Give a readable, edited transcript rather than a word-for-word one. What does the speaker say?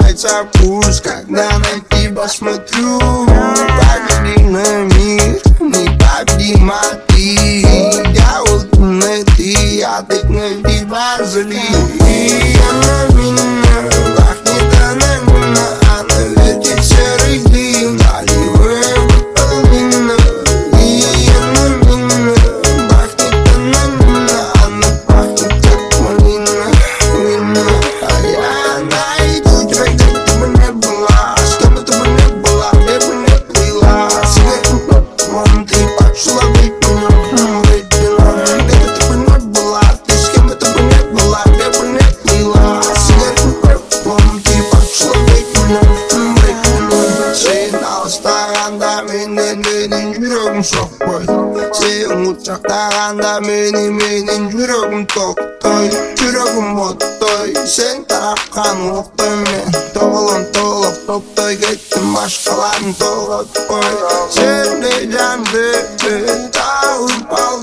сбивается пульс, когда на тебя смотрю. Погляди на мир, непобедима ты. Я вот на ты, я так на тебя залил. И она меня пахнет анонимно, она вертит серый дым, наливая витамина. И она меня пахнет анонимно, она пахнет как малина, вина. А я найду тебя, где бы ты не была, с кем бы ты не была, где бы не плыла. Сигарету вон ты пошла быть меня, быть меня. Где бы ты не была, ты с кем бы ты не была, где бы не плыла. Сигарету вон ты пошла быть меня, быть меня. Sen alıştığında benim yüreğim soğuk. Sen uçaktağında benim yüreğim toktoy. Yüreğim ottoy, sen tarafkan oktoy. Men toğulun toğulup toptoy, gittim başkalarını toğuttoy. Sen de candı, dağılıp al.